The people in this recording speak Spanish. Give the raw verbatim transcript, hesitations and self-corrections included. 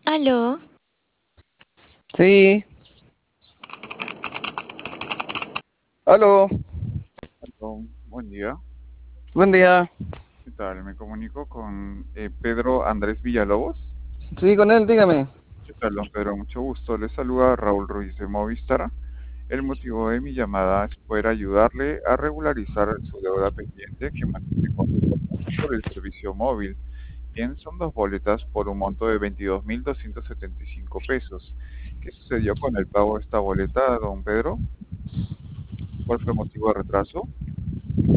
Aló, Sí, aló, Aló, buen día. buen día. ¿Qué tal? Me comunico con eh, Pedro Andrés Villalobos. Sí, con él, dígame. ¿Qué tal, don Pedro? Mucho gusto. Le saluda Raúl Ruiz de Movistar. El motivo de mi llamada es poder ayudarle a regularizar su deuda pendiente que mantiene con nosotros por el servicio móvil. Bien, son dos boletas por un monto de veintidós mil doscientos setenta y cinco pesos. ¿Qué sucedió con el pago de esta boleta, don Pedro? ¿Cuál fue el motivo de retraso?